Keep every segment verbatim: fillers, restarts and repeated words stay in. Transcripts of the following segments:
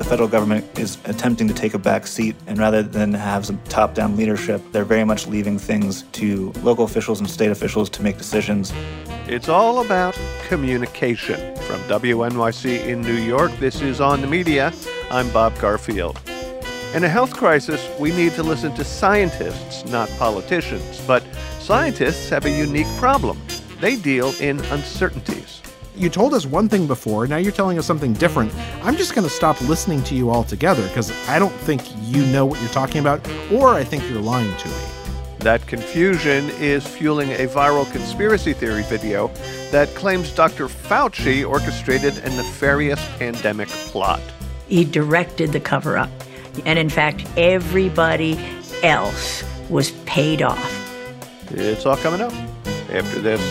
federal government is attempting to take a back seat, and rather than have some top-down leadership, they're very much leaving things to local officials and state officials to make decisions. It's all about communication. From W N Y C in New York, this is On the Media. I'm Bob Garfield. In a health crisis, we need to listen to scientists, not politicians. But scientists have a unique problem. They deal in uncertainties. You told us one thing before, now you're telling us something different. I'm just going to stop listening to you altogether because I don't think you know what you're talking about, or I think you're lying to me. That confusion is fueling a viral conspiracy theory video that claims Doctor Fauci orchestrated a nefarious pandemic plot. He directed the cover-up. And in fact, everybody else was paid off. It's all coming up after this.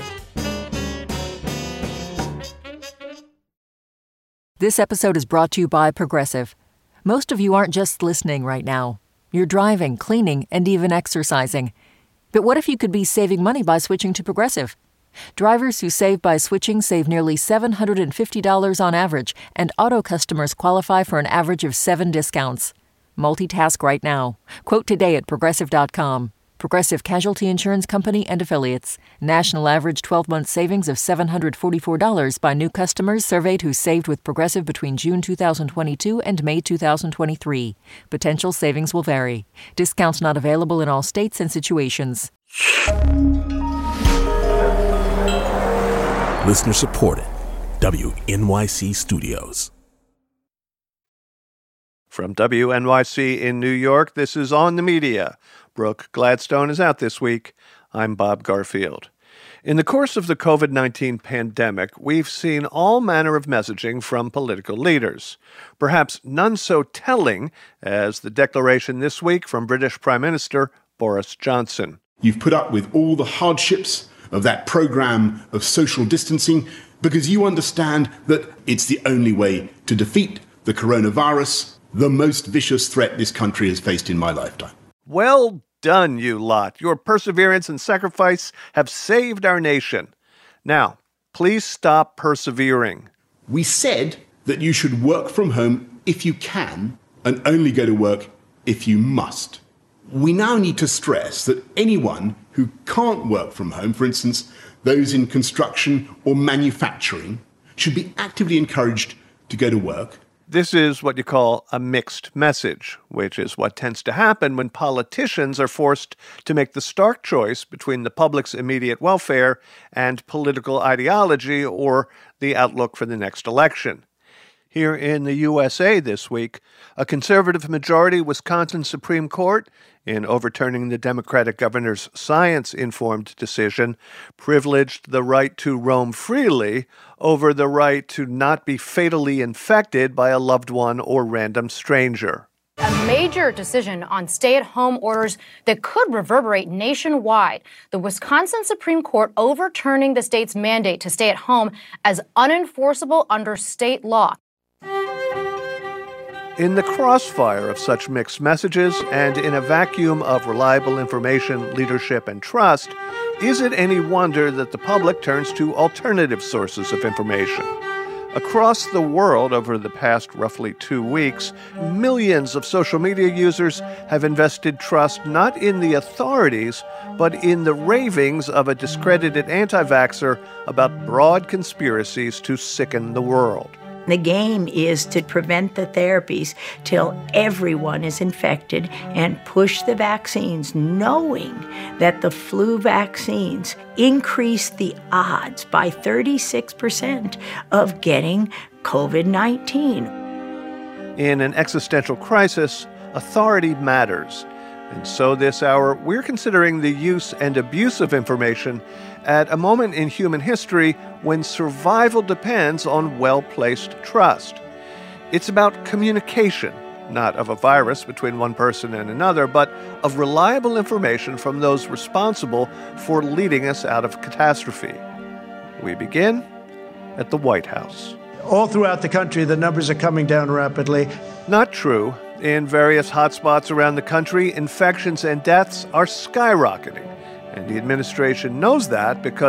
This episode is brought to you by Progressive. Most of you aren't just listening right now. You're driving, cleaning, and even exercising. But what if you could be saving money by switching to Progressive? Drivers who save by switching save nearly seven hundred fifty dollars on average, and auto customers qualify for an average of seven discounts. Multitask right now. Quote today at Progressive dot com. Progressive Casualty Insurance Company and Affiliates. National average twelve-month savings of seven hundred forty-four dollars by new customers surveyed who saved with Progressive between June two thousand twenty-two and May two thousand twenty-three. Potential savings will vary. Discounts not available in all states and situations. Listener supported. W N Y C Studios. From W N Y C in New York, this is On the Media. Brooke Gladstone is out this week. I'm Bob Garfield. In the course of the covid nineteen pandemic, we've seen all manner of messaging from political leaders. Perhaps none so telling as the declaration this week from British Prime Minister Boris Johnson. You've put up with all the hardships of that program of social distancing because you understand that it's the only way to defeat the coronavirus, the most vicious threat this country has faced in my lifetime. Well done, you lot. Your perseverance and sacrifice have saved our nation. Now, please stop persevering. We said that you should work from home if you can and only go to work if you must. We now need to stress that anyone who can't work from home, for instance, those in construction or manufacturing, should be actively encouraged to go to work. This is what you call a mixed message, which is what tends to happen when politicians are forced to make the stark choice between the public's immediate welfare and political ideology or the outlook for the next election. Here in the U S A this week, a conservative-majority Wisconsin Supreme Court, in overturning the Democratic governor's science-informed decision, privileged the right to roam freely over the right to not be fatally infected by a loved one or random stranger. A major decision on stay-at-home orders that could reverberate nationwide. The Wisconsin Supreme Court overturning the state's mandate to stay at home as unenforceable under state law. In the crossfire of such mixed messages and in a vacuum of reliable information, leadership, and trust, is it any wonder that the public turns to alternative sources of information? Across the world over the past roughly two weeks, millions of social media users have invested trust not in the authorities, but in the ravings of a discredited anti-vaxxer about broad conspiracies to sicken the world. The game is to prevent the therapies till everyone is infected and push the vaccines, knowing that the flu vaccines increase the odds by thirty-six percent of getting covid nineteen. In an existential crisis, authority matters. And so this hour, we're considering the use and abuse of information at a moment in human history when survival depends on well-placed trust. It's about communication, not of a virus between one person and another, but of reliable information from those responsible for leading us out of catastrophe. We begin at the White House. All throughout the country, the numbers are coming down rapidly. Not true. In various hotspots around the country, infections and deaths are skyrocketing. And the administration knows that because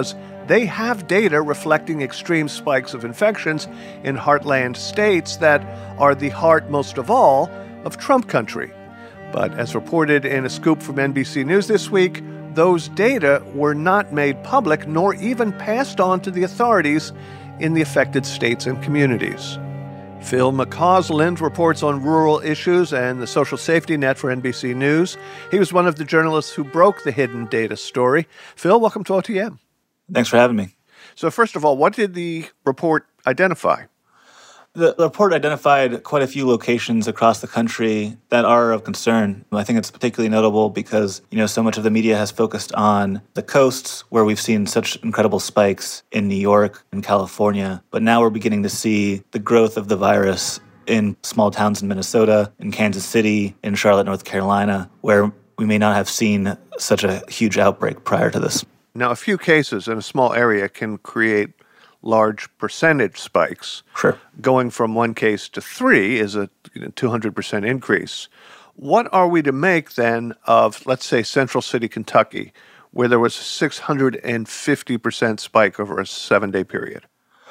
they have data reflecting extreme spikes of infections in heartland states that are the heart, most of all, of Trump country. But as reported in a scoop from N B C News this week, those data were not made public nor even passed on to the authorities in the affected states and communities. Phil McCausland reports on rural issues and the social safety net for N B C News. He was one of the journalists who broke the hidden data story. Phil, welcome to O T M. Thanks for having me. So first of all, what did the report identify? The report identified quite a few locations across the country that are of concern. I think it's particularly notable because, you know, so much of the media has focused on the coasts where we've seen such incredible spikes in New York and California. But now we're beginning to see the growth of the virus in small towns in Minnesota, in Kansas City, in Charlotte, North Carolina, where we may not have seen such a huge outbreak prior to this. Now, a few cases in a small area can create large percentage spikes. Sure. Going from one case to three is a you know, two hundred percent increase. What are we to make then of, let's say, Central City, Kentucky, where there was a six hundred fifty percent spike over a seven-day period?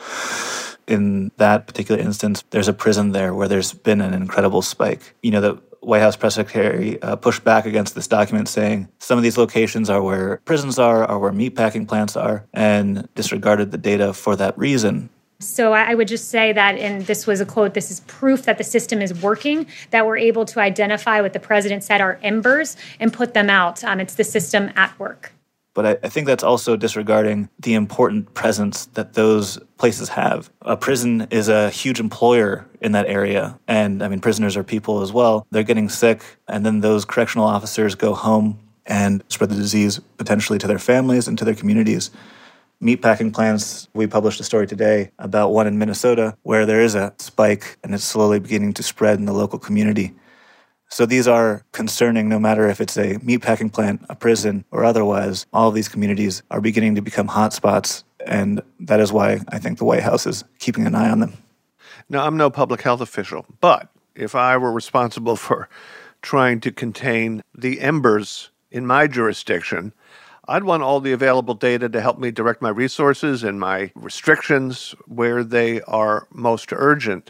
In that particular instance, there's a prison there where there's been an incredible spike. You know, the White House press secretary uh, pushed back against this document, saying some of these locations are where prisons are, are where meatpacking plants are, and disregarded the data for that reason. So I would just say that, and this was a quote, this is proof that the system is working, that we're able to identify what the president said are embers and put them out. Um, it's the system at work. But I, I think that's also disregarding the important presence that those places have. A prison is a huge employer in that area. And, I mean, prisoners are people as well. They're getting sick, and then those correctional officers go home and spread the disease potentially to their families and to their communities. Meatpacking plants, we published a story today about one in Minnesota where there is a spike, and it's slowly beginning to spread in the local community. So these are concerning no matter if it's a meatpacking plant, a prison, or otherwise. All of these communities are beginning to become hotspots, and that is why I think the White House is keeping an eye on them. Now, I'm no public health official, but if I were responsible for trying to contain the embers in my jurisdiction, I'd want all the available data to help me direct my resources and my restrictions where they are most urgent.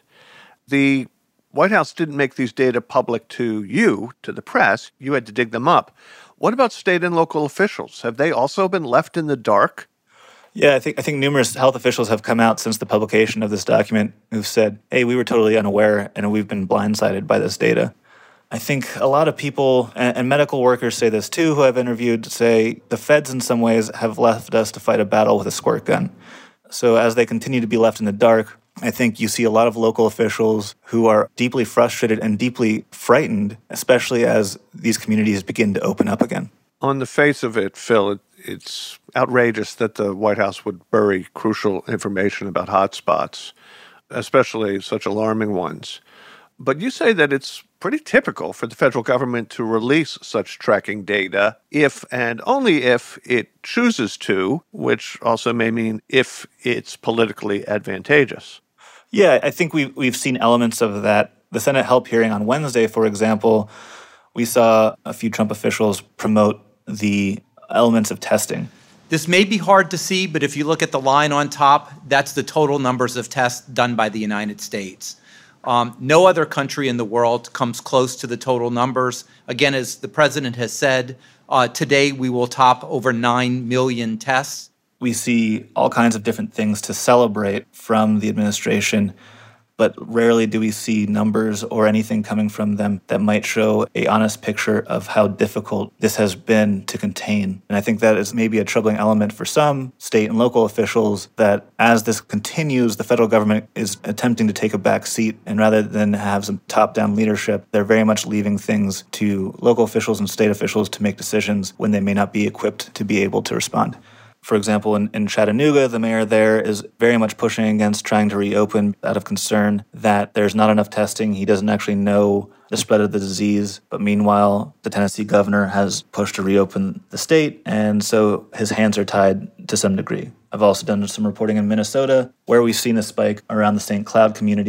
The White House didn't make these data public to you, to the press. You had to dig them up. What about state and local officials? Have they also been left in the dark? Yeah, I think I think numerous health officials have come out since the publication of this document who've said, hey, we were totally unaware and we've been blindsided by this data. I think a lot of people, and, and medical workers say this too, who I've interviewed, say the feds in some ways have left us to fight a battle with a squirt gun. So as they continue to be left in the dark, I think you see a lot of local officials who are deeply frustrated and deeply frightened, especially as these communities begin to open up again. On the face of it, Phil, it, it's outrageous that the White House would bury crucial information about hotspots, especially such alarming ones. But you say that it's pretty typical for the federal government to release such tracking data if and only if it chooses to, which also may mean if it's politically advantageous. Yeah, I think we've, we've seen elements of that. The Senate help hearing on Wednesday, for example, we saw a few Trump officials promote the elements of testing. This may be hard to see, but if you look at the line on top, that's the total numbers of tests done by the United States. Um, no other country in the world comes close to the total numbers. Again, as the president has said, uh, today we will top over nine million tests. We see all kinds of different things to celebrate from the administration, but rarely do we see numbers or anything coming from them that might show an honest picture of how difficult this has been to contain. And I think that is maybe a troubling element for some state and local officials, that as this continues, the federal government is attempting to take a back seat, and rather than have some top-down leadership, they're very much leaving things to local officials and state officials to make decisions when they may not be equipped to be able to respond. For example, in, in Chattanooga, the mayor there is very much pushing against trying to reopen out of concern that there's not enough testing. He doesn't actually know the spread of the disease. But meanwhile, the Tennessee governor has pushed to reopen the state, and so his hands are tied to some degree. I've also done some reporting in Minnesota, where we've seen a spike around the Saint Cloud community.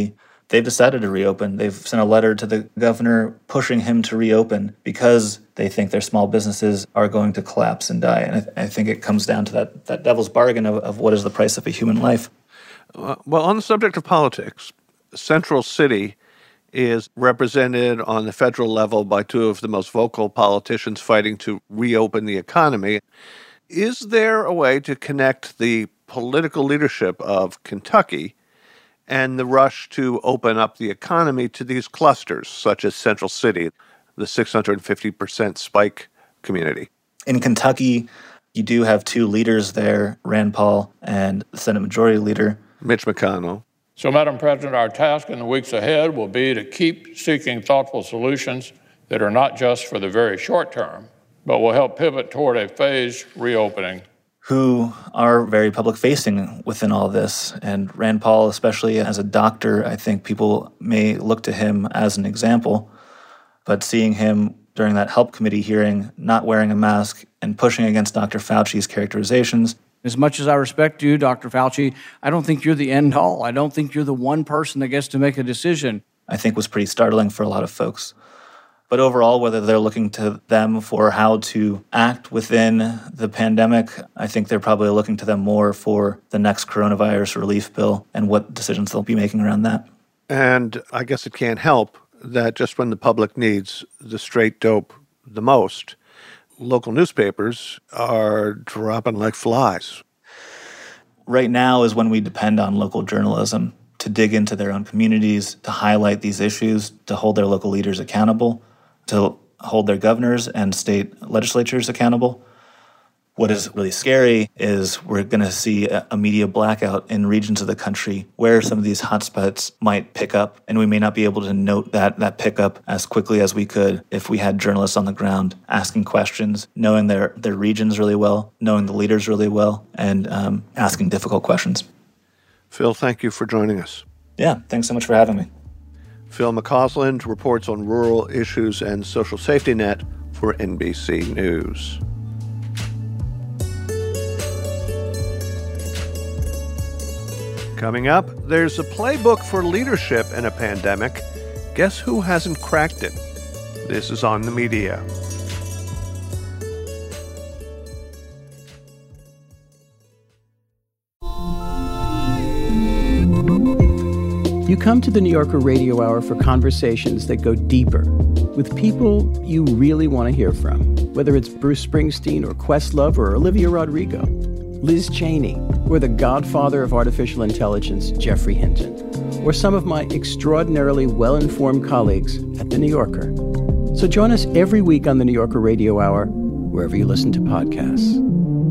they've decided to reopen. They've sent a letter to the governor pushing him to reopen because they think their small businesses are going to collapse and die. And I, th- I think it comes down to that, that devil's bargain of, of what is the price of a human life. Uh, well, on the subject of politics, Central City is represented on the federal level by two of the most vocal politicians fighting to reopen the economy. Is there a way to connect the political leadership of Kentucky and the rush to open up the economy to these clusters, such as Central City, the six hundred fifty percent spike community? In Kentucky, you do have two leaders there, Rand Paul and the Senate Majority Leader Mitch McConnell. So, Madam President, our task in the weeks ahead will be to keep seeking thoughtful solutions that are not just for the very short term, but will help pivot toward a phased reopening. Who are very public-facing within all this. And Rand Paul, especially as a doctor, I think people may look to him as an example. But seeing him during that HELP committee hearing, not wearing a mask and pushing against Doctor Fauci's characterizations. As much as I respect you, Doctor Fauci, I don't think you're the end all. I don't think you're the one person that gets to make a decision. I think was pretty startling for a lot of folks. But overall, whether they're looking to them for how to act within the pandemic, I think they're probably looking to them more for the next coronavirus relief bill and what decisions they'll be making around that. And I guess it can't help that just when the public needs the straight dope the most, local newspapers are dropping like flies. Right now is when we depend on local journalism to dig into their own communities, to highlight these issues, to hold their local leaders accountable, to hold their governors and state legislatures accountable. What is really scary is we're going to see a media blackout in regions of the country where some of these hotspots might pick up, and we may not be able to note that that pickup as quickly as we could if we had journalists on the ground asking questions, knowing their, their regions really well, knowing the leaders really well, and um, asking difficult questions. Phil, thank you for joining us. Yeah, thanks so much for having me. Phil McCausland reports on rural issues and social safety net for N B C News. Coming up, there's a playbook for leadership in a pandemic. Guess who hasn't cracked it? This is On the Media. You come to the New Yorker Radio Hour for conversations that go deeper with people you really want to hear from, whether it's Bruce Springsteen or Questlove or Olivia Rodrigo, Liz Cheney, or the godfather of artificial intelligence, Geoffrey Hinton, or some of my extraordinarily well-informed colleagues at The New Yorker. So join us every week on the New Yorker Radio Hour, wherever you listen to podcasts.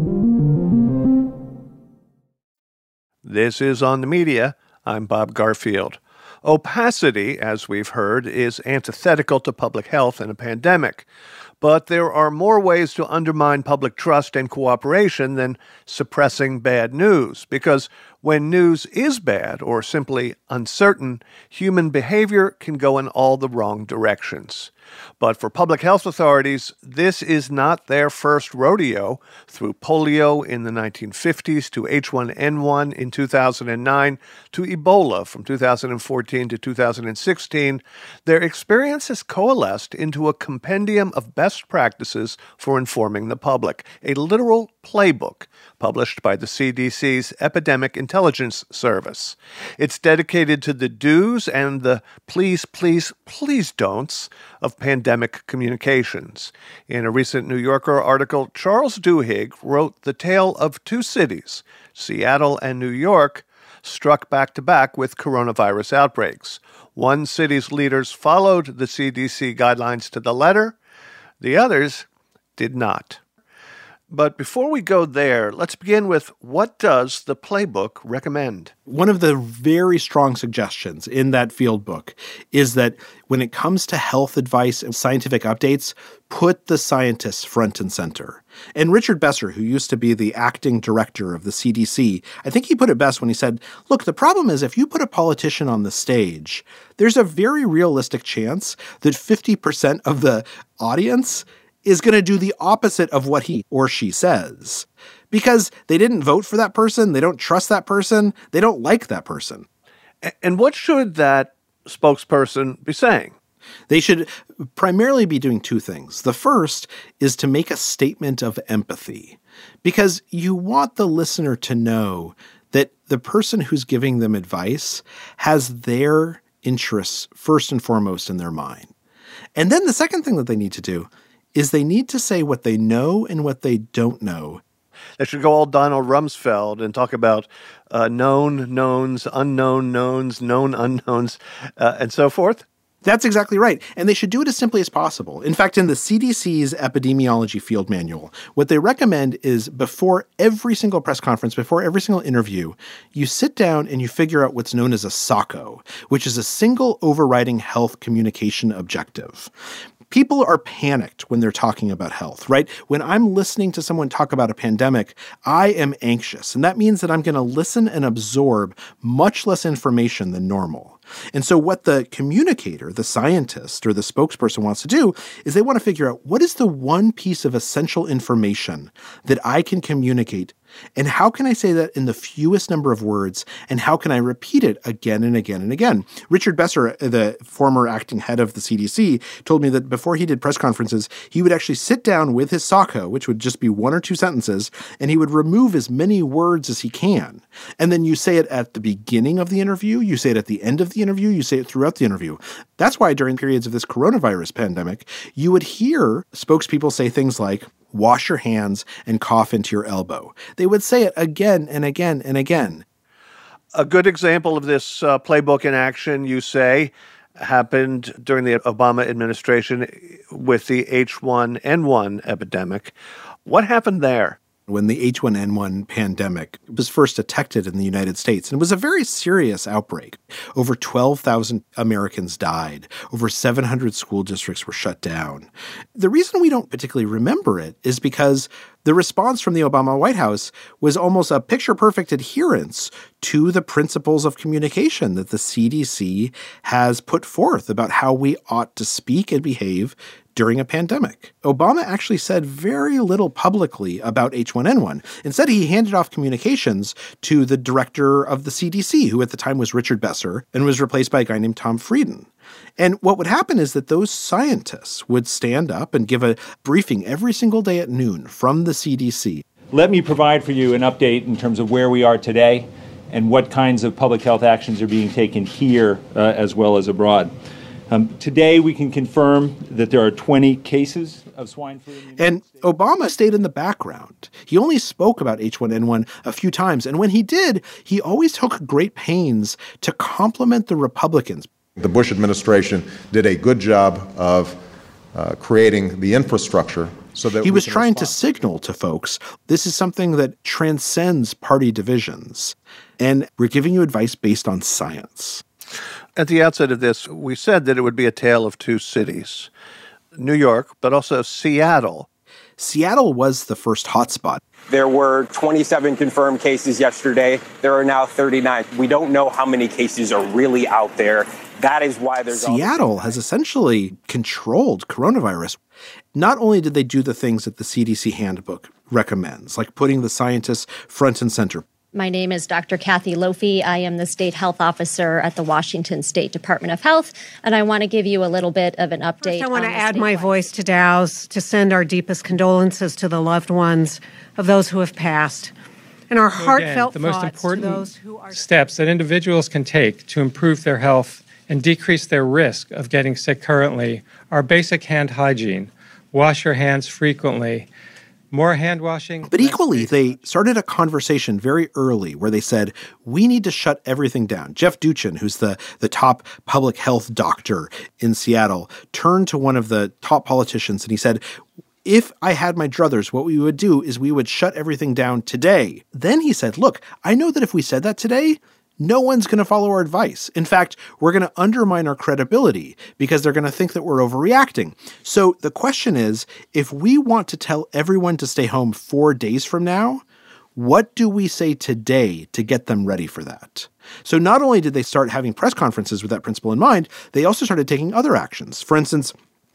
This is On the Media. I'm Bob Garfield. Opacity, as we've heard, is antithetical to public health in a pandemic. But there are more ways to undermine public trust and cooperation than suppressing bad news, because when news is bad or simply uncertain, human behavior can go in all the wrong directions. But for public health authorities, this is not their first rodeo. Through polio in the nineteen fifties to H one N one in two thousand nine to Ebola from two thousand fourteen to two thousand sixteen, their experience has coalesced into a compendium of best practices for informing the public, a literal playbook published by the C D C's Epidemic Intelligence Service. It's dedicated to the do's and the please, please, please don'ts of pandemic communications. In a recent New Yorker article, Charles Duhigg wrote the tale of two cities, Seattle and New York, struck back-to-back with coronavirus outbreaks. One city's leaders followed the C D C guidelines to the letter. The others did not. But before we go there, let's begin with what does the playbook recommend? One of the very strong suggestions in that field book is that when it comes to health advice and scientific updates, put the scientists front and center. And Richard Besser, who used to be the acting director of the C D C, I think he put it best when he said, look, the problem is if you put a politician on the stage, there's a very realistic chance that fifty percent of the audience is going to do the opposite of what he or she says. Because they didn't vote for that person, they don't trust that person, they don't like that person. And what should that spokesperson be saying? They should primarily be doing two things. The first is to make a statement of empathy, because you want the listener to know that the person who's giving them advice has their interests first and foremost in their mind. And then the second thing that they need to do is they need to say what they know and what they don't know. They should go all Donald Rumsfeld and talk about uh, known knowns, unknown knowns, known unknowns, uh, and so forth. That's exactly right. And they should do it as simply as possible. In fact, in the C D C's epidemiology field manual, what they recommend is before every single press conference, before every single interview, you sit down and you figure out what's known as a S A C O, which is a single overriding health communication objective. People are panicked when they're talking about health, right? When I'm listening to someone talk about a pandemic, I am anxious. And that means that I'm going to listen and absorb much less information than normal. And so what the communicator, the scientist, or the spokesperson wants to do is they want to figure out what is the one piece of essential information that I can communicate, and how can I say that in the fewest number of words, and how can I repeat it again and again and again? Richard Besser, the former acting head of the C D C, told me that before he did press conferences, he would actually sit down with his S A C O, which would just be one or two sentences, and he would remove as many words as he can. And then you say it at the beginning of the interview, you say it at the end of the interview, you say it throughout the interview. That's why during periods of this coronavirus pandemic, you would hear spokespeople say things like, wash your hands and cough into your elbow. They would say it again and again and again. A good example of this uh, playbook in action, you say, happened during the Obama administration with the H one N one epidemic. What happened there? When the H one N one pandemic was first detected in the United States, and it was a very serious outbreak. Over twelve thousand Americans died. Over seven hundred school districts were shut down. The reason we don't particularly remember it is because the response from the Obama White House was almost a picture-perfect adherence to the principles of communication that the C D C has put forth about how we ought to speak and behave during a pandemic. Obama actually said very little publicly about H one N one. Instead, he handed off communications to the director of the C D C, who at the time was Richard Besser, and was replaced by a guy named Tom Frieden. And what would happen is that those scientists would stand up and give a briefing every single day at noon from the C D C. Let me provide for you an update in terms of where we are today and what kinds of public health actions are being taken here uh, as well as abroad. Um, today, we can confirm that there are twenty cases of swine flu. In the and Obama stayed in the background. He only spoke about H one N one a few times. And when he did, he always took great pains to compliment the Republicans. The Bush administration did a good job of uh, creating the infrastructure so that he was we trying respond. to signal to folks, this is something that transcends party divisions. And we're giving you advice based on science. At the outset of this, we said that it would be a tale of two cities, New York, but also Seattle. Seattle was the first hotspot. There were twenty-seven confirmed cases yesterday. There are now thirty-nine. We don't know how many cases are really out there. That is why there's Seattle has essentially controlled coronavirus. Not only did they do the things that the C D C handbook recommends, like putting the scientists front and center. My name is Doctor Kathy Lofi. I am the State Health Officer at the Washington State Department of Health, and I want to give you a little bit of an update. First, I want to add my voice to Dow's to send our deepest condolences to the loved ones of those who have passed, and our heartfelt Again, the most thoughts important to those who are steps that individuals can take to improve their health and decrease their risk of getting sick currently are basic hand hygiene. Wash your hands frequently. More hand washing. But equally, they started a conversation very early where they said, we need to shut everything down. Jeff Duchin, who's the, the top public health doctor in Seattle, turned to one of the top politicians and he said, if I had my druthers, what we would do is we would shut everything down today. Then he said, look, I know that if we said that today, no one's going to follow our advice. In fact, we're going to undermine our credibility because they're going to think that we're overreacting. So the question is, if we want to tell everyone to stay home four days from now, what do we say today to get them ready for that? So not only did they start having press conferences with that principle in mind, they also started taking other actions. For instance,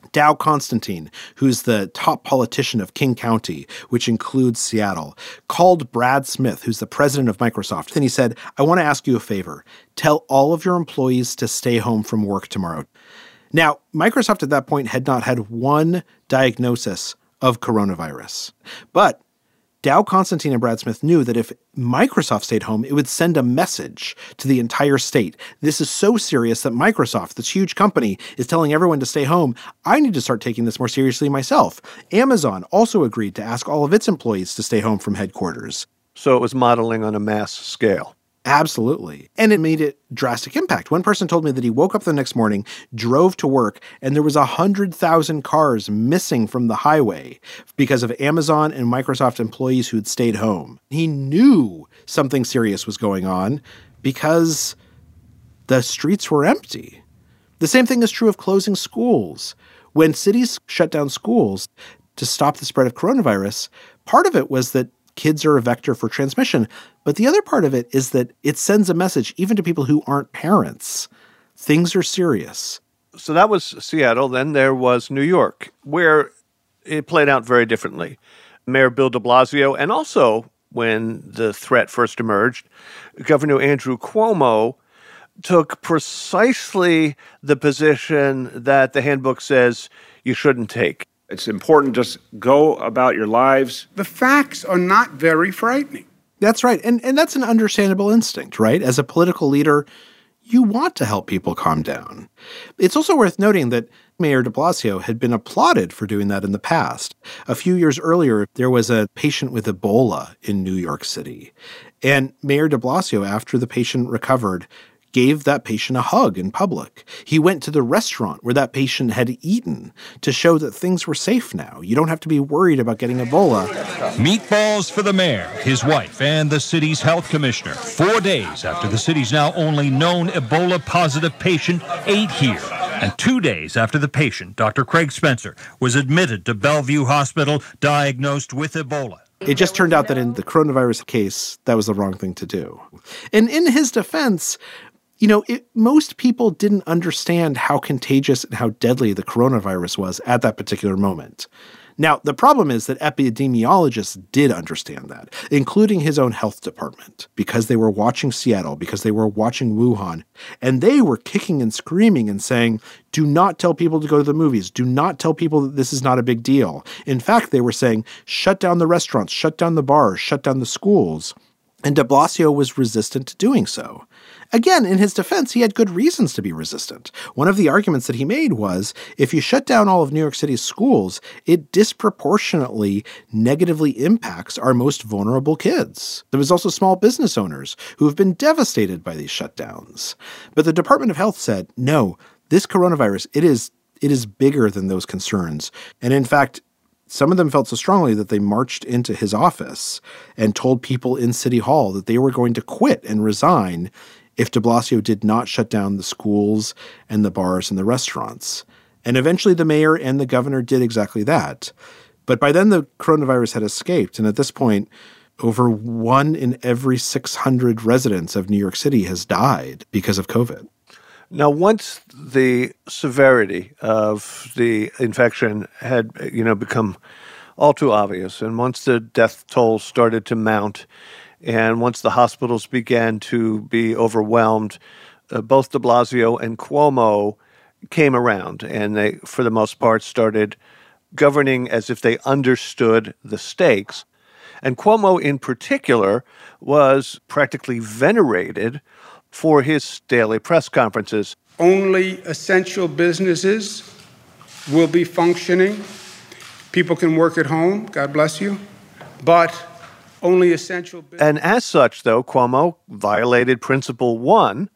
Dow Constantine, who's the top politician of King County, which includes Seattle, called Brad Smith, who's the president of Microsoft, and he said, I want to ask you a favor. Tell all of your employees to stay home from work tomorrow. Now, Microsoft at that point had not had one diagnosis of coronavirus. But Dow Constantine and Brad Smith knew that if Microsoft stayed home, it would send a message to the entire state. This is so serious that Microsoft, this huge company, is telling everyone to stay home. I need to start taking this more seriously myself. Amazon also agreed to ask all of its employees to stay home from headquarters. So it was modeling on a mass scale. Absolutely. And it made a drastic impact. One person told me that he woke up the next morning, drove to work, and there was one hundred thousand cars missing from the highway because of Amazon and Microsoft employees who'd stayed home. He knew something serious was going on because the streets were empty. The same thing is true of closing schools. When cities shut down schools to stop the spread of coronavirus, part of it was that kids are a vector for transmission. But the other part of it is that it sends a message even to people who aren't parents. Things are serious. So that was Seattle. Then there was New York, where it played out very differently. Mayor Bill de Blasio, and also when the threat first emerged, Governor Andrew Cuomo took precisely the position that the handbook says you shouldn't take. It's important to just go about your lives. The facts are not very frightening. That's right. And and that's an understandable instinct, right? As a political leader, you want to help people calm down. It's also worth noting that Mayor de Blasio had been applauded for doing that in the past. A few years earlier, there was a patient with Ebola in New York City. And Mayor de Blasio, after the patient recovered, gave that patient a hug in public. He went to the restaurant where that patient had eaten to show that things were safe now. You don't have to be worried about getting Ebola. Meatballs for the mayor, his wife, and the city's health commissioner. Four days after the city's now only known Ebola-positive patient ate here. And two days after the patient, Doctor Craig Spencer, was admitted to Bellevue Hospital diagnosed with Ebola. It just turned out that in the coronavirus case, that was the wrong thing to do. And in his defense, you know, it, most people didn't understand how contagious and how deadly the coronavirus was at that particular moment. Now, the problem is that epidemiologists did understand that, including his own health department, because they were watching Seattle, because they were watching Wuhan, and they were kicking and screaming and saying, do not tell people to go to the movies. Do not tell people that this is not a big deal. In fact, they were saying, shut down the restaurants, shut down the bars, shut down the schools. And de Blasio was resistant to doing so. Again, in his defense, he had good reasons to be resistant. One of the arguments that he made was, if you shut down all of New York City's schools, it disproportionately negatively impacts our most vulnerable kids. There was also small business owners who have been devastated by these shutdowns. But the Department of Health said, no, this coronavirus, it is it is bigger than those concerns. And in fact, some of them felt so strongly that they marched into his office and told people in City Hall that they were going to quit and resign if de Blasio did not shut down the schools and the bars and the restaurants. And eventually the mayor and the governor did exactly that. But by then the coronavirus had escaped. And at this point, over one in every six hundred residents of New York City has died because of COVID. Now, once the severity of the infection had, you know, become all too obvious, and once the death toll started to mount, and once the hospitals began to be overwhelmed, uh, both de Blasio and Cuomo came around, and they, for the most part, started governing as if they understood the stakes. And Cuomo, in particular, was practically venerated for his daily press conferences. Only essential businesses will be functioning. People can work at home, God bless you, but only essential business. And as such, though, Cuomo violated principle one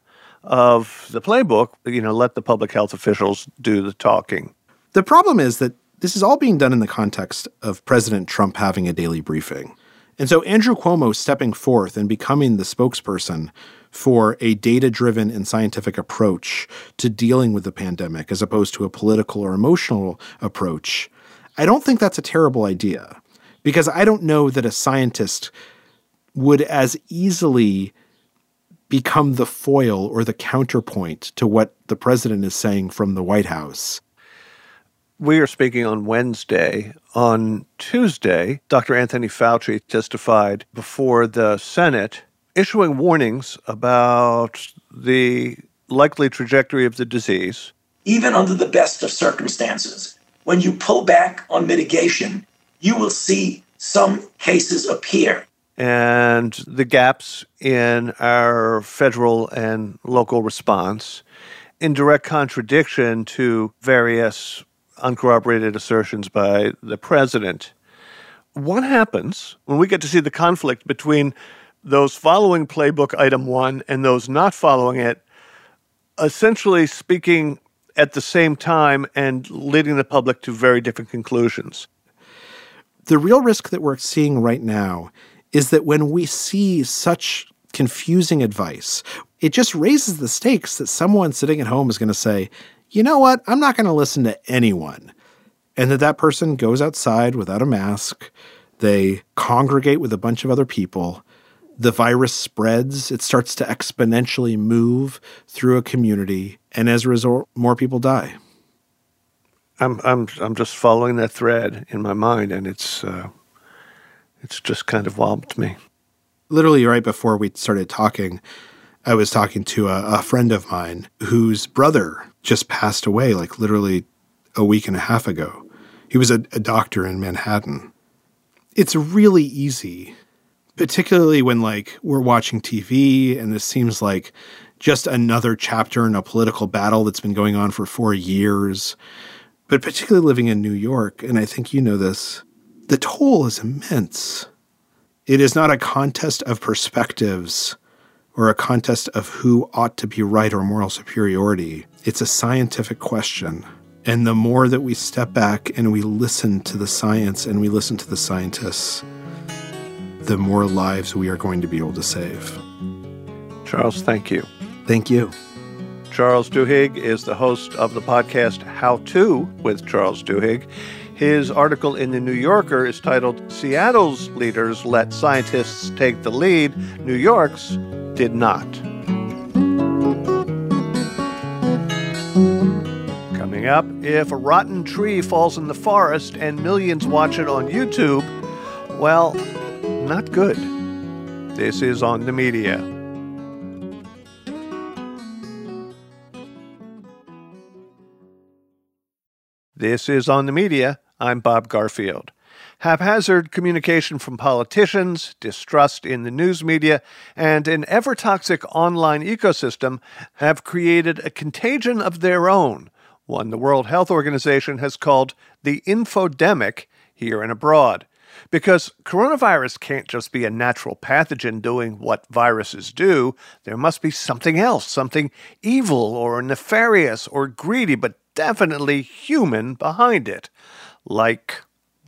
of the playbook, you know, let the public health officials do the talking. The problem is that this is all being done in the context of President Trump having a daily briefing. And so Andrew Cuomo stepping forth and becoming the spokesperson for a data-driven and scientific approach to dealing with the pandemic as opposed to a political or emotional approach, I don't think that's a terrible idea, because I don't know that a scientist would as easily become the foil or the counterpoint to what the president is saying from the White House. We are speaking on Wednesday. On Tuesday, Doctor Anthony Fauci testified before the Senate, issuing warnings about the likely trajectory of the disease. Even under the best of circumstances, when you pull back on mitigation, you will see some cases appear. And the gaps in our federal and local response, in direct contradiction to various uncorroborated assertions by the president. What happens when we get to see the conflict between those following playbook item one and those not following it, essentially speaking at the same time and leading the public to very different conclusions? The real risk that we're seeing right now is that when we see such confusing advice, it just raises the stakes that someone sitting at home is going to say, you know what, I'm not going to listen to anyone. And that that person goes outside without a mask. They congregate with a bunch of other people. The virus spreads. It starts to exponentially move through a community. And as a result, more people die. I'm I'm I'm just following that thread in my mind, and it's uh, it's just kind of whopped me. Literally right before we started talking, I was talking to a, a friend of mine whose brother just passed away, like literally a week and a half ago. He was a, a doctor in Manhattan. It's really easy, particularly when like we're watching T V and this seems like just another chapter in a political battle that's been going on for four years. But particularly living in New York, and I think you know this, the toll is immense. It is not a contest of perspectives or a contest of who ought to be right or moral superiority. It's a scientific question. And the more that we step back and we listen to the science and we listen to the scientists, the more lives we are going to be able to save. Charles, thank you. Thank you. Charles Duhigg is the host of the podcast How To with Charles Duhigg. His article in The New Yorker is titled, Seattle's Leaders Let Scientists Take the Lead, New York's Did Not. Coming up, if a rotten tree falls in the forest and millions watch it on YouTube, well, not good. This is On the Media. This is On the Media. I'm Bob Garfield. Haphazard communication from politicians, distrust in the news media, and an ever-toxic online ecosystem have created a contagion of their own, one the World Health Organization has called the infodemic here and abroad. Because coronavirus can't just be a natural pathogen doing what viruses do. There must be something else, something evil or nefarious or greedy, but definitely human behind it, like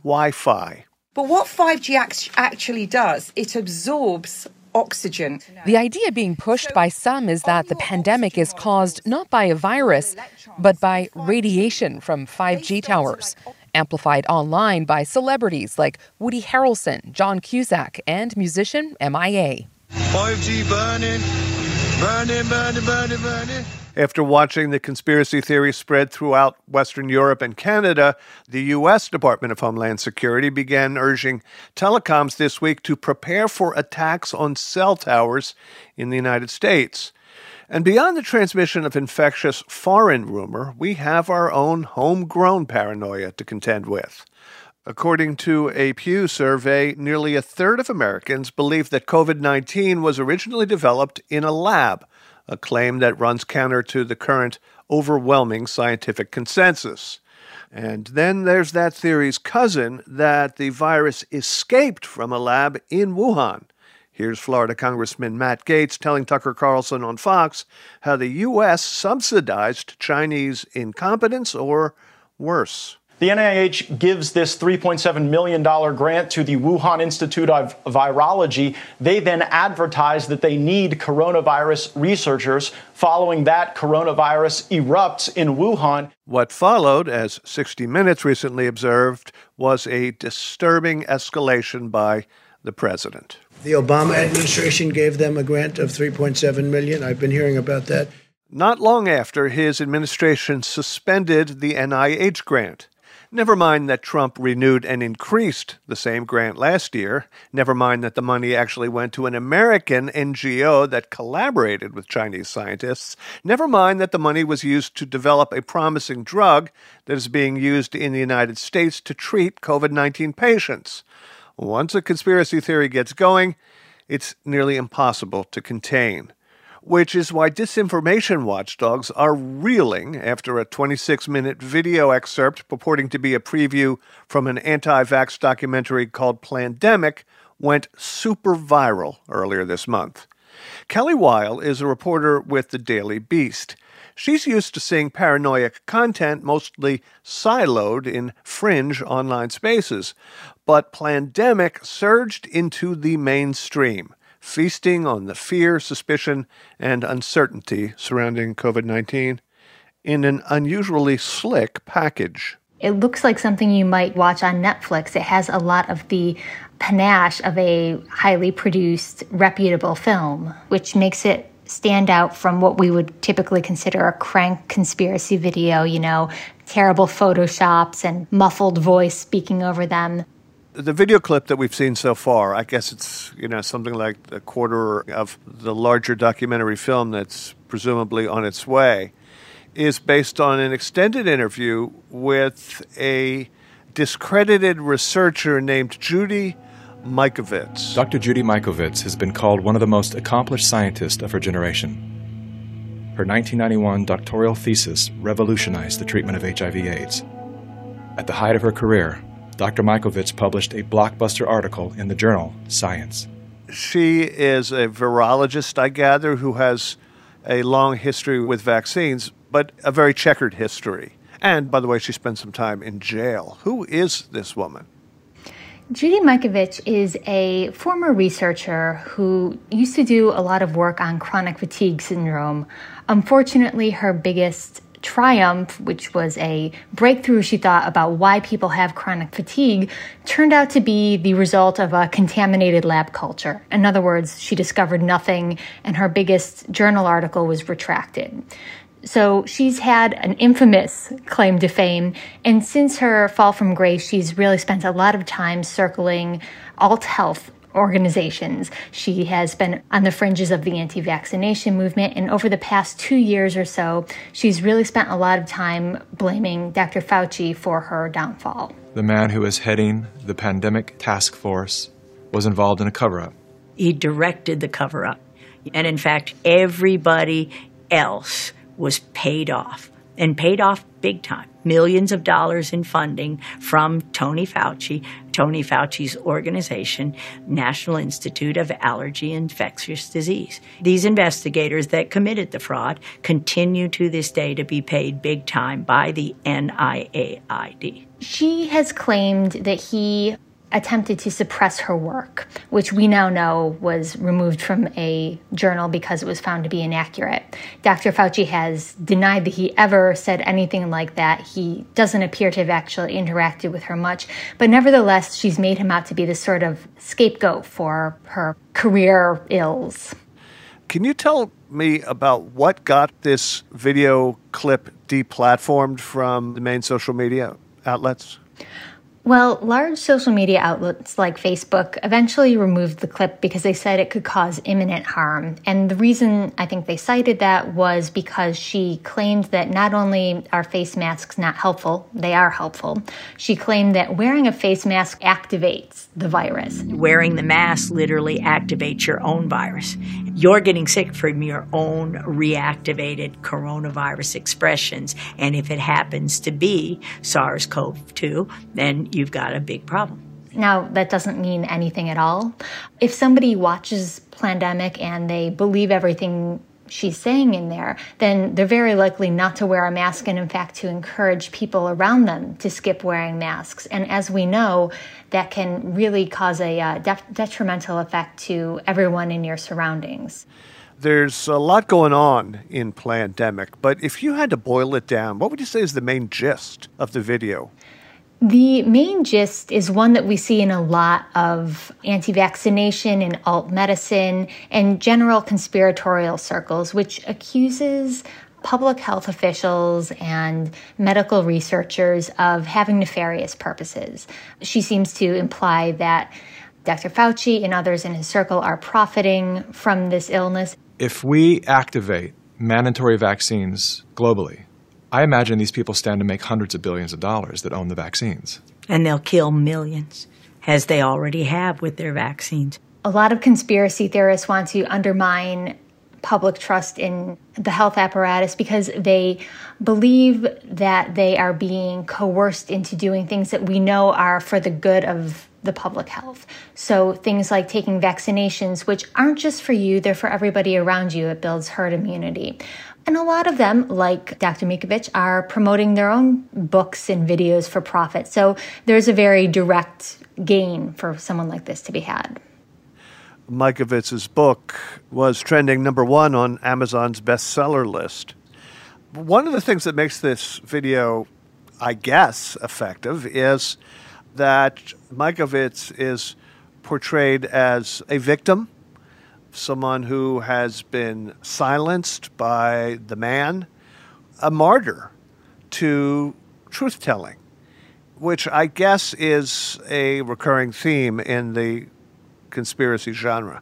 Wi-Fi. But what five G actually does, it absorbs oxygen. The idea being pushed by some is that the pandemic is caused not by a virus, but by radiation from five G towers, amplified online by celebrities like Woody Harrelson, John Cusack, and musician M I A. five G burning, burning, burning, burning, burning. After watching the conspiracy theory spread throughout Western Europe and Canada, the U S Department of Homeland Security began urging telecoms this week to prepare for attacks on cell towers in the United States. And beyond the transmission of infectious foreign rumor, we have our own homegrown paranoia to contend with. According to a Pew survey, nearly a third of Americans believe that covid nineteen was originally developed in a lab, a claim that runs counter to the current overwhelming scientific consensus. And then there's that theory's cousin, that the virus escaped from a lab in Wuhan. Here's Florida Congressman Matt Gaetz telling Tucker Carlson on Fox how the U S subsidized Chinese incompetence, or worse. The N I H gives this three point seven million dollars grant to the Wuhan Institute of Virology. They then advertise that they need coronavirus researchers. Following that, coronavirus erupts in Wuhan. What followed, as sixty minutes recently observed, was a disturbing escalation by the president. The Obama administration gave them a grant of three point seven million dollars. I've been hearing about that. Not long after, his administration suspended the N I H grant. Never mind that Trump renewed and increased the same grant last year. Never mind that the money actually went to an American N G O that collaborated with Chinese scientists. Never mind that the money was used to develop a promising drug that is being used in the United States to treat covid nineteen patients. Once a conspiracy theory gets going, it's nearly impossible to contain. Which is why disinformation watchdogs are reeling after a twenty-six minute video excerpt purporting to be a preview from an anti-vax documentary called Plandemic went super viral earlier this month. Kelly Weil is a reporter with The Daily Beast. She's used to seeing paranoid content mostly siloed in fringe online spaces, but Plandemic surged into the mainstream, feasting on the fear, suspicion, and uncertainty surrounding covid nineteen in an unusually slick package. It looks like something you might watch on Netflix. It has a lot of the panache of a highly produced, reputable film, which makes it stand out from what we would typically consider a crank conspiracy video, you know, terrible photoshops and muffled voice speaking over them. The video clip that we've seen so far, I guess it's, you know, something like a quarter of the larger documentary film that's presumably on its way, is based on an extended interview with a discredited researcher named Judy Mikovits. Doctor Judy Mikovits has been called one of the most accomplished scientists of her generation. Her nineteen ninety-one doctoral thesis revolutionized the treatment of H I V AIDS. At the height of her career, Doctor Mikovits published a blockbuster article in the journal Science. She is a virologist, I gather, who has a long history with vaccines, but a very checkered history. And, by the way, she spent some time in jail. Who is this woman? Judy Mikovits is a former researcher who used to do a lot of work on chronic fatigue syndrome. Unfortunately, her biggest triumph, which was a breakthrough, she thought, about why people have chronic fatigue, turned out to be the result of a contaminated lab culture. In other words, she discovered nothing, and her biggest journal article was retracted. So she's had an infamous claim to fame, and since her fall from grace, she's really spent a lot of time circling alt health organizations. She has been on the fringes of the anti-vaccination movement, and over the past two years or so, she's really spent a lot of time blaming Doctor Fauci for her downfall. The man who is heading the pandemic task force was involved in a cover-up. He directed the cover-up. And in fact, everybody else was paid off, and paid off big time. Millions of dollars in funding from Tony Fauci, Tony Fauci's organization, National Institute of Allergy and Infectious Disease. These investigators that committed the fraud continue to this day to be paid big time by the N I A I D. She has claimed that he attempted to suppress her work, which we now know was removed from a journal because it was found to be inaccurate. Doctor Fauci has denied that he ever said anything like that. He doesn't appear to have actually interacted with her much, but nevertheless, she's made him out to be this sort of scapegoat for her career ills. Can you tell me about what got this video clip deplatformed from the main social media outlets? Well, large social media outlets like Facebook eventually removed the clip because they said it could cause imminent harm. And the reason I think they cited that was because she claimed that not only are face masks not helpful, they are helpful. She claimed that wearing a face mask activates the virus. Wearing the mask literally activates your own virus. You're getting sick from your own reactivated coronavirus expressions. And if it happens to be SARS CoV two, then you've got a big problem. Now, that doesn't mean anything at all. If somebody watches Plandemic and they believe everything she's saying in there, then they're very likely not to wear a mask and, in fact, to encourage people around them to skip wearing masks. And as we know, that can really cause a uh, de- detrimental effect to everyone in your surroundings. There's a lot going on in Plandemic, but if you had to boil it down, what would you say is the main gist of the video? The main gist is one that we see in a lot of anti-vaccination and alt medicine and general conspiratorial circles, which accuses public health officials and medical researchers of having nefarious purposes. She seems to imply that Doctor Fauci and others in his circle are profiting from this illness. If we activate mandatory vaccines globally, I imagine these people stand to make hundreds of billions of dollars that own the vaccines. And they'll kill millions, as they already have with their vaccines. A lot of conspiracy theorists want to undermine public trust in the health apparatus because they believe that they are being coerced into doing things that we know are for the good of the public health. So things like taking vaccinations, which aren't just for you, they're for everybody around you. It builds herd immunity. And a lot of them, like Doctor Mikovits, are promoting their own books and videos for profit. So there's a very direct gain for someone like this to be had. Mikovits' book was trending number one on Amazon's bestseller list. One of the things that makes this video, I guess, effective is that Mikovits is portrayed as a victim, someone who has been silenced by the man, a martyr to truth-telling, which I guess is a recurring theme in the conspiracy genre.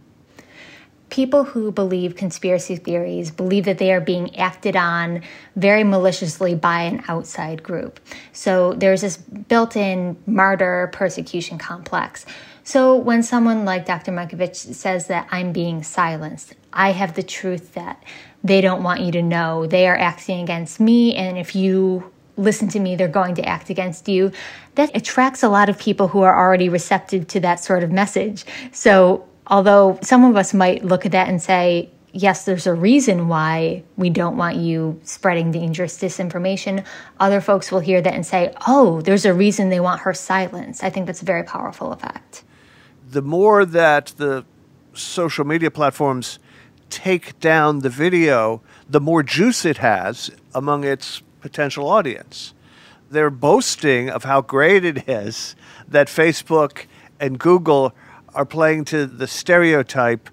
People who believe conspiracy theories believe that they are being acted on very maliciously by an outside group. So there's this built-in martyr persecution complex. So when someone like Doctor Mikovits says that I'm being silenced, I have the truth that they don't want you to know. They are acting against me, and if you listen to me, they're going to act against you. That attracts a lot of people who are already receptive to that sort of message. So although some of us might look at that and say, yes, there's a reason why we don't want you spreading dangerous disinformation, other folks will hear that and say, oh, there's a reason they want her silenced. I think that's a very powerful effect. The more that the social media platforms take down the video, the more juice it has among its potential audience. They're boasting of how great it is that Facebook and Google are playing to the stereotype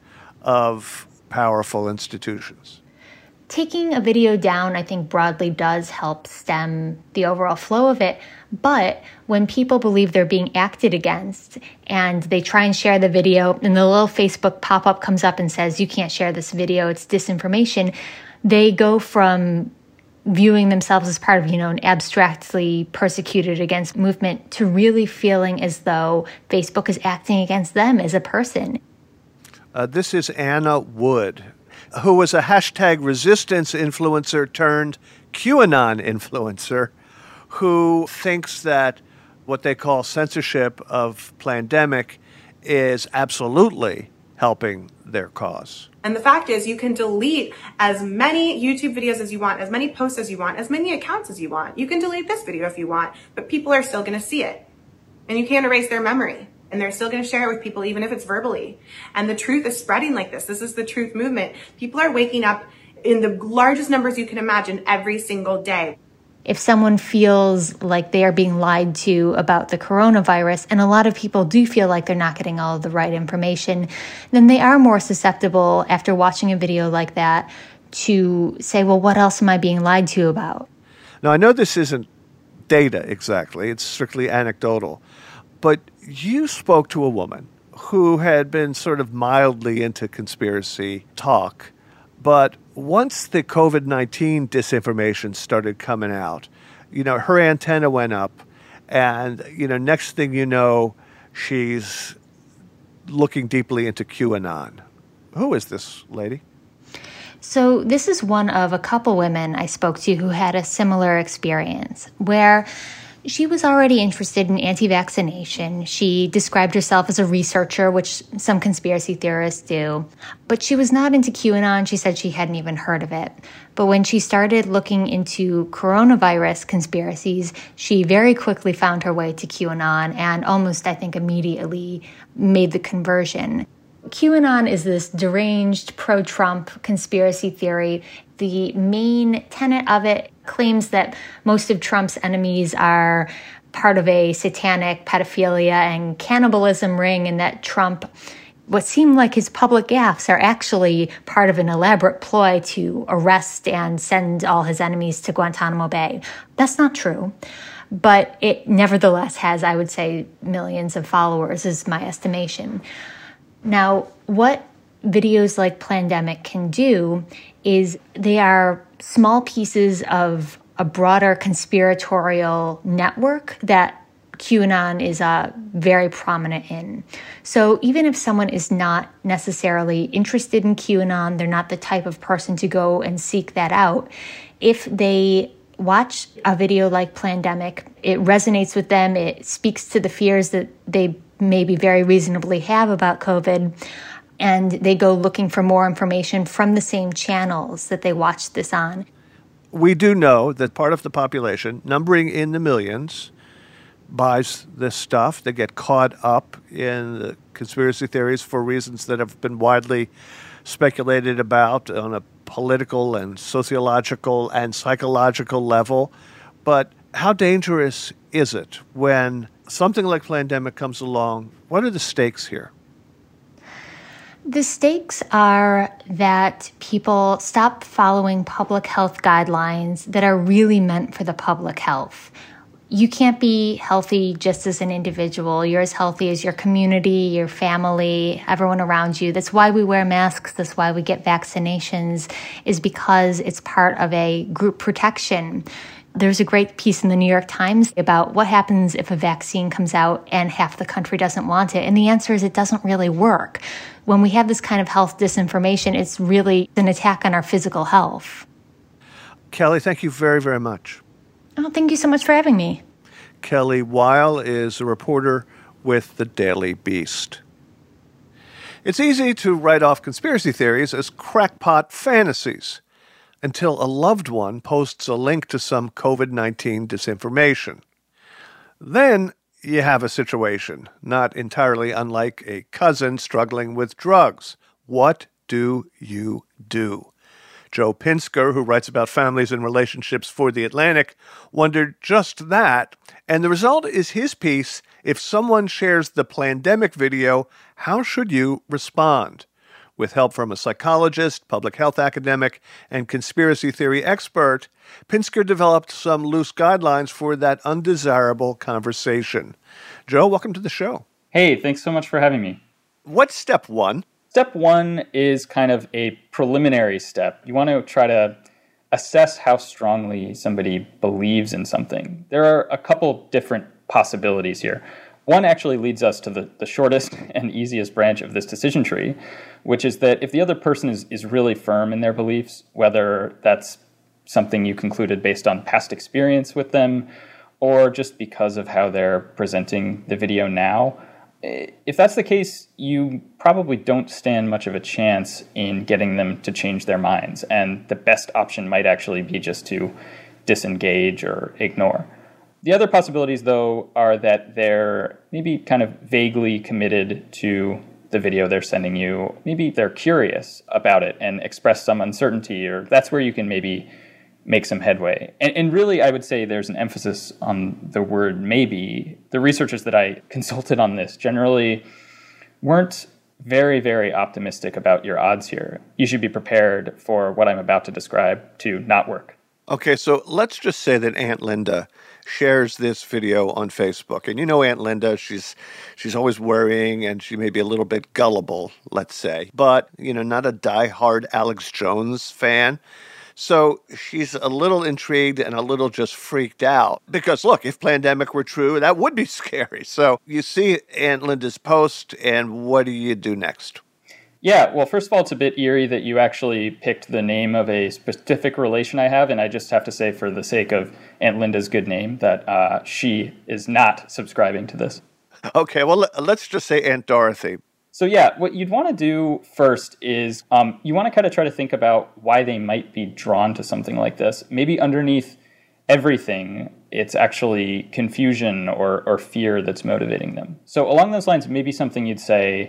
of powerful institutions. Taking a video down, I think, broadly does help stem the overall flow of it. But when people believe they're being acted against and they try and share the video and the little Facebook pop-up comes up and says, you can't share this video, it's disinformation, they go from viewing themselves as part of, you know, an abstractly persecuted against movement to really feeling as though Facebook is acting against them as a person. Uh, this is Anna Wood, who was a hashtag resistance influencer turned QAnon influencer, who thinks that what they call censorship of Plandemic is absolutely helping their cause. And the fact is, you can delete as many YouTube videos as you want, as many posts as you want, as many accounts as you want. You can delete this video if you want, but people are still going to see it. And you can't erase their memory. And they're still going to share it with people, even if it's verbally. And the truth is spreading like this. This is the truth movement. People are waking up in the largest numbers you can imagine every single day. If someone feels like they are being lied to about the coronavirus, and a lot of people do feel like they're not getting all of the right information, then they are more susceptible after watching a video like that to say, well, what else am I being lied to about? Now, I know this isn't data exactly, it's strictly anecdotal, but you spoke to a woman who had been sort of mildly into conspiracy talk, but once the COVID nineteen disinformation started coming out, you know, her antenna went up, and, you know, next thing you know, she's looking deeply into QAnon. Who is this lady? So this is one of a couple women I spoke to who had a similar experience, where she was already interested in anti-vaccination. She described herself as a researcher, which some conspiracy theorists do. But she was not into QAnon. She said she hadn't even heard of it. But when she started looking into coronavirus conspiracies, she very quickly found her way to QAnon and almost, I think, immediately made the conversion. QAnon is this deranged pro-Trump conspiracy theory. The main tenet of it claims that most of Trump's enemies are part of a satanic pedophilia and cannibalism ring, and that Trump what seemed like his public gaffes are actually part of an elaborate ploy to arrest and send all his enemies to Guantanamo Bay. That's not true. But it nevertheless has, I would say, millions of followers is my estimation. Now, what videos like Plandemic can do is they are small pieces of a broader conspiratorial network that QAnon is uh, very prominent in. So even if someone is not necessarily interested in QAnon, they're not the type of person to go and seek that out, if they watch a video like Plandemic, it resonates with them, it speaks to the fears that they maybe very reasonably have about COVID, and they go looking for more information from the same channels that they watched this on. We do know that part of the population, numbering in the millions, buys this stuff. They get caught up in the conspiracy theories for reasons that have been widely speculated about on a political and sociological and psychological level. But how dangerous is it when something like Plandemic comes along? What are the stakes here? The stakes are that people stop following public health guidelines that are really meant for the public health. You can't be healthy just as an individual. You're as healthy as your community, your family, everyone around you. That's why we wear masks. That's why we get vaccinations, is because it's part of a group protection. There's a great piece in the New York Times about what happens if a vaccine comes out and half the country doesn't want it. And the answer is it doesn't really work. When we have this kind of health disinformation, it's really an attack on our physical health. Kelly, thank you very, very much. Oh, thank you so much for having me. Kelly Weil is a reporter with the Daily Beast. It's easy to write off conspiracy theories as crackpot fantasies until a loved one posts a link to some COVID nineteen disinformation. Then you have a situation not entirely unlike a cousin struggling with drugs. What do you do? Joe Pinsker, who writes about families and relationships for The Atlantic, wondered just that. And the result is his piece, If Someone Shares the Plandemic Video, How Should You Respond? With help from a psychologist, public health academic, and conspiracy theory expert, Pinsker developed some loose guidelines for that undesirable conversation. Joe, welcome to the show. Hey, thanks so much for having me. What's step one? Step one is kind of a preliminary step. You want to try to assess how strongly somebody believes in something. There are a couple different possibilities here. One actually leads us to the, the shortest and easiest branch of this decision tree, which is that if the other person is, is really firm in their beliefs, whether that's something you concluded based on past experience with them or just because of how they're presenting the video now, if that's the case, you probably don't stand much of a chance in getting them to change their minds. And the best option might actually be just to disengage or ignore. The other possibilities, though, are that they're maybe kind of vaguely committed to the video they're sending you. Maybe they're curious about it and express some uncertainty, or that's where you can maybe make some headway. And, and really, I would say there's an emphasis on the word maybe. The researchers that I consulted on this generally weren't very, very optimistic about your odds here. You should be prepared for what I'm about to describe to not work. Okay, so let's just say that Aunt Linda shares this video on Facebook. And you know Aunt Linda, she's she's always worrying and she may be a little bit gullible, let's say. But, you know, not a diehard Alex Jones fan. So she's a little intrigued and a little just freaked out. Because, look, if Plandemic were true, that would be scary. So you see Aunt Linda's post, and what do you do next? Yeah, well, first of all, it's a bit eerie that you actually picked the name of a specific relation I have, and I just have to say, for the sake of Aunt Linda's good name, that uh, she is not subscribing to this. Okay, well, let's just say Aunt Dorothy. So yeah, what you'd want to do first is um, you want to kind of try to think about why they might be drawn to something like this. Maybe underneath everything, it's actually confusion or, or fear that's motivating them. So along those lines, maybe something you'd say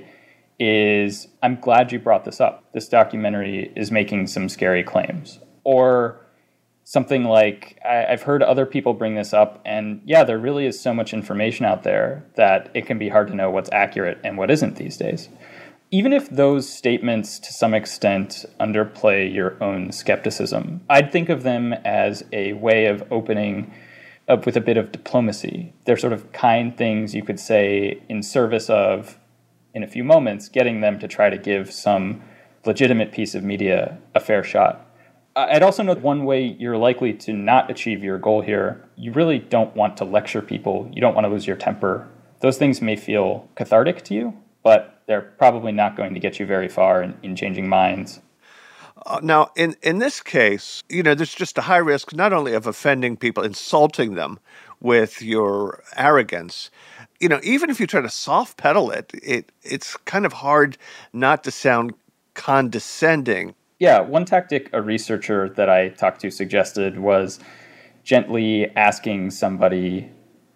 is, I'm glad you brought this up. This documentary is making some scary claims. Or something like, I, I've heard other people bring this up, and yeah, there really is so much information out there that it can be hard to know what's accurate and what isn't these days. Even if those statements to some extent underplay your own skepticism, I'd think of them as a way of opening up with a bit of diplomacy. They're sort of kind things you could say in service of, in a few moments, getting them to try to give some legitimate piece of media a fair shot. I'd also note one way you're likely to not achieve your goal here, you really don't want to lecture people. You don't want to lose your temper. Those things may feel cathartic to you, but they're probably not going to get you very far in, in changing minds. Uh, now, in, in this case, you know, there's just a high risk not only of offending people, insulting them with your arrogance. You know, even if you try to soft pedal it, it it's kind of hard not to sound condescending. Yeah, one tactic a researcher that I talked to suggested was gently asking somebody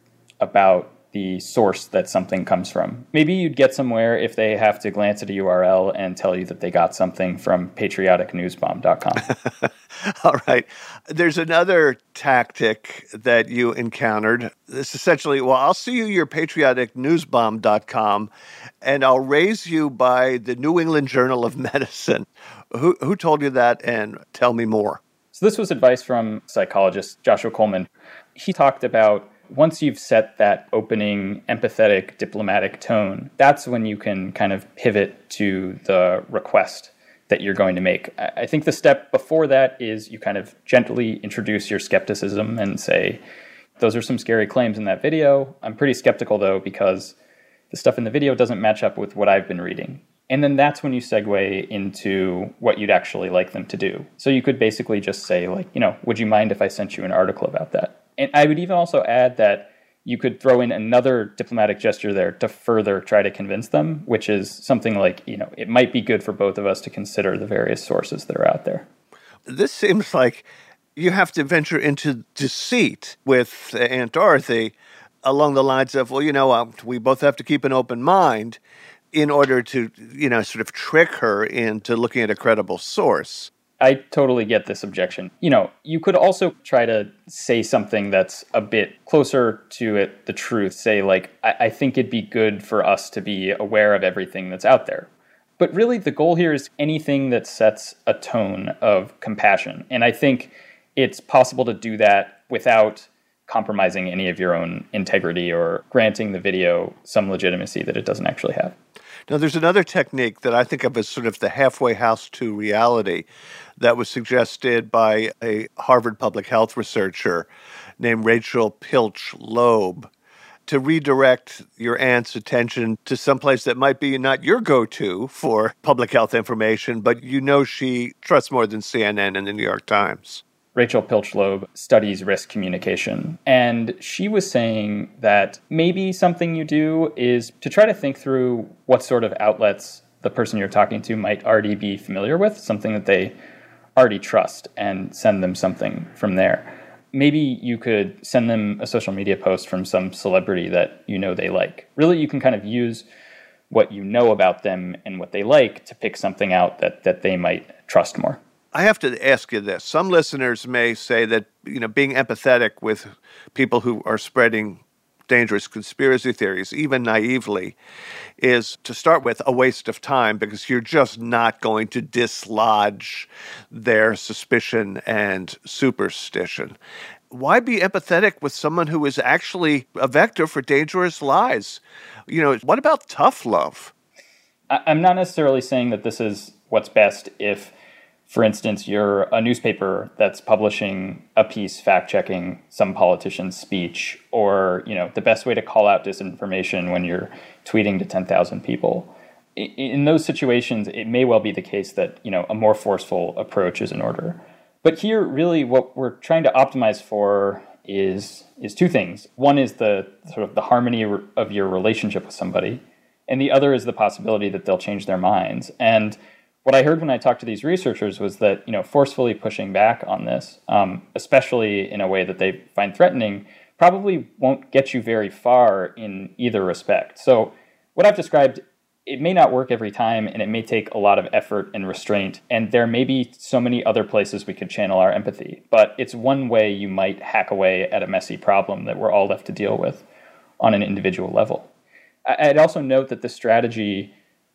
about the source that something comes from. Maybe you'd get somewhere if they have to glance at a U R L and tell you that they got something from patriotic news bomb dot com. All right. There's another tactic that you encountered. This essentially, well, I'll see you your patriotic news bomb dot com, and I'll raise you by the New England Journal of Medicine. Who, who told you that, and tell me more? So this was advice from psychologist Joshua Coleman. He talked about once you've set that opening, empathetic, diplomatic tone, that's when you can kind of pivot to the request that you're going to make. I think the step before that is you kind of gently introduce your skepticism and say, those are some scary claims in that video. I'm pretty skeptical, though, because the stuff in the video doesn't match up with what I've been reading. And then that's when you segue into what you'd actually like them to do. So you could basically just say, like, you know, would you mind if I sent you an article about that? And I would even also add that you could throw in another diplomatic gesture there to further try to convince them, which is something like, you know, it might be good for both of us to consider the various sources that are out there. This seems like you have to venture into deceit with Aunt Dorothy along the lines of, well, you know, um, we both have to keep an open mind in order to, you know, sort of trick her into looking at a credible source. I totally get this objection. You know, you could also try to say something that's a bit closer to it, the truth. Say, like, I, I think it'd be good for us to be aware of everything that's out there. But really, the goal here is anything that sets a tone of compassion. And I think it's possible to do that without compromising any of your own integrity or granting the video some legitimacy that it doesn't actually have. Now, there's another technique that I think of as sort of the halfway house to reality that was suggested by a Harvard public health researcher named Rachel Pilch Loeb to redirect your aunt's attention to someplace that might be not your go-to for public health information, but you know she trusts more than C N N and the New York Times. Rachel Pilch Loeb studies risk communication, and she was saying that maybe something you do is to try to think through what sort of outlets the person you're talking to might already be familiar with, something that they already trust, and send them something from there. Maybe you could send them a social media post from some celebrity that you know they like. Really, you can kind of use what you know about them and what they like to pick something out that, that they might trust more. I have to ask you this. Some listeners may say that, you know, being empathetic with people who are spreading dangerous conspiracy theories, even naively, is, to start with, a waste of time because you're just not going to dislodge their suspicion and superstition. Why be empathetic with someone who is actually a vector for dangerous lies? You know, what about tough love? I'm not necessarily saying that this is what's best if, for instance, you're a newspaper that's publishing a piece fact-checking some politician's speech, or, you know, the best way to call out disinformation when you're tweeting to ten thousand people. In those situations, it may well be the case that, you know, a more forceful approach is in order. But here, really, what we're trying to optimize for is is two things. One is the sort of the harmony of your relationship with somebody, and the other is the possibility that they'll change their minds. And what I heard when I talked to these researchers was that, you know, forcefully pushing back on this, um, especially in a way that they find threatening, probably won't get you very far in either respect. So what I've described, it may not work every time, and it may take a lot of effort and restraint, and there may be so many other places we could channel our empathy. But it's one way you might hack away at a messy problem that we're all left to deal with on an individual level. I'd also note that the strategy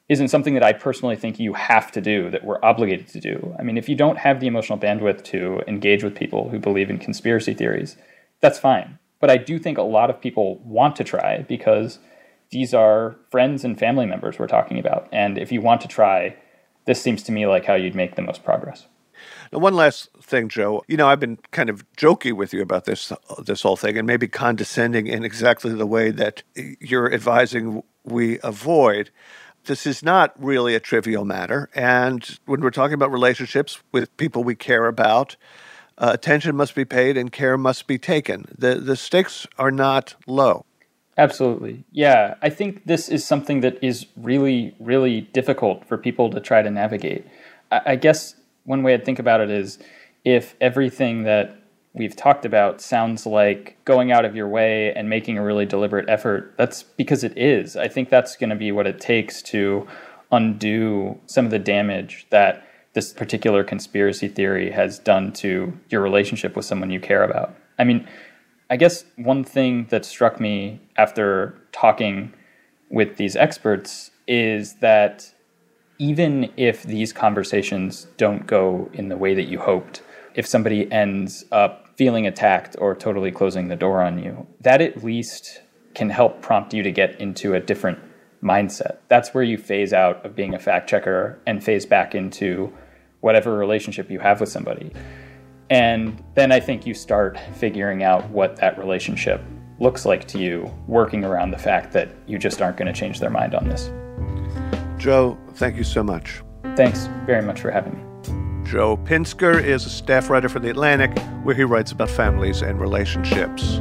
isn't something that I personally think you have to do, that we're obligated to do. I mean, if you don't have the emotional bandwidth to engage with people who believe in conspiracy theories, that's fine. But I do think a lot of people want to try because these are friends and family members we're talking about. And if you want to try, this seems to me like how you'd make the most progress. Now, one last thing, Joe. You know, I've been kind of jokey with you about this this whole thing and maybe condescending in exactly the way that you're advising we avoid. This is not really a trivial matter. And when we're talking about relationships with people we care about, uh, attention must be paid and care must be taken. The, the stakes are not low. Absolutely. Yeah, I think this is something that is really, really difficult for people to try to navigate. I, I guess one way I'd think about it is if everything that we've talked about sounds like going out of your way and making a really deliberate effort, that's because it is. I think that's going to be what it takes to undo some of the damage that this particular conspiracy theory has done to your relationship with someone you care about. I mean, I guess one thing that struck me after talking with these experts is that even if these conversations don't go in the way that you hoped, if somebody ends up feeling attacked or totally closing the door on you, that at least can help prompt you to get into a different mindset. That's where you phase out of being a fact checker and phase back into whatever relationship you have with somebody. And then I think you start figuring out what that relationship looks like to you, working around the fact that you just aren't going to change their mind on this. Joe, thank you so much. Thanks very much for having me. Joe Pinsker is a staff writer for The Atlantic, where he writes about families and relationships.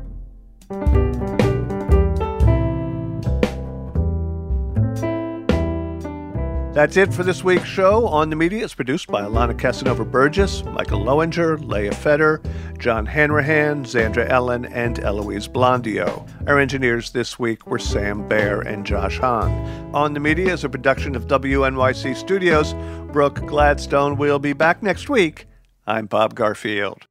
That's it for this week's show. On the Media is produced by Alana Casanova-Burgess, Michael Lowinger, Leah Feder, John Hanrahan, Zandra Ellen, and Eloise Blondio. Our engineers this week were Sam Baer and Josh Hahn. On the Media is a production of W N Y C Studios. Brooke Gladstone will be back next week. I'm Bob Garfield.